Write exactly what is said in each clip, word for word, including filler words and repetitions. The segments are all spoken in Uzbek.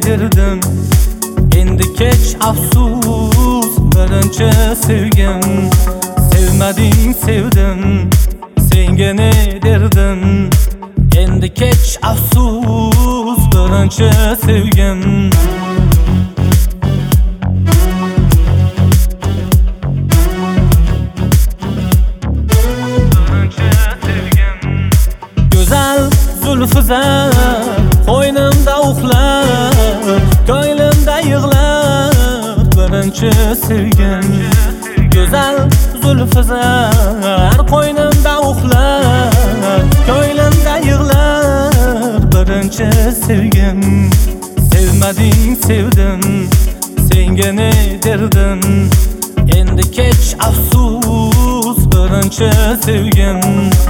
derdim, endi kech afsus birinchi sevgim. Sevmading sevdim, senga ne derdim, endi kech afsus birinchi sevgim. Güzel zulfizar qo'ynimda uxlar, ko'nglimda yig'lar birinchi sevgim. Güzel zulfizar qo'ynimda uxlar, ko'nglimda yig'lar birinchi sevgim. Sevmading sevdim, senga ne derdim, endi kech afsus birinchi sevgim.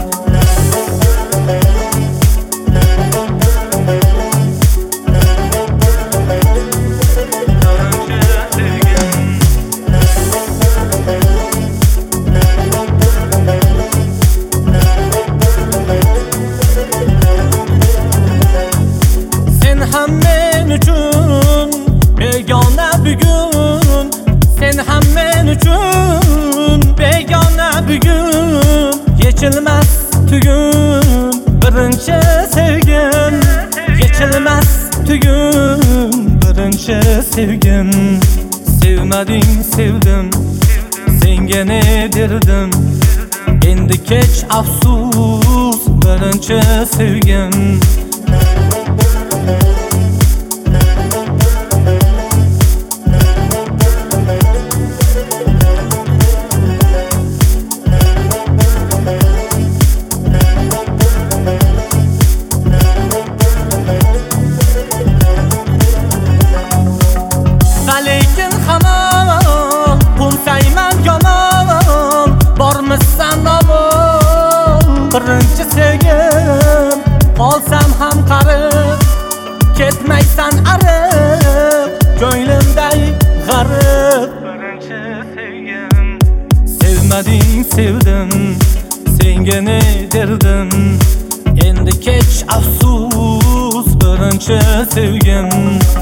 Begona bugun, sen ham men uchun begona bugun, yechilmas tugun birinchi sevgim, yechilmas tugun birinchi sevgim. Sevmading sevdim, senga ne derdim, endi kech afsus birinchi sevgim. Lekin hamon qo'msayman yomon, bormisan omon birinchi sevgim. Qolsam ham qarib, ketmaysan arib, ko'nglimday g'arib birinchi sevgim. Sevmading sevdim, senga ne derdim, endi kech afsus birinchi sevgim.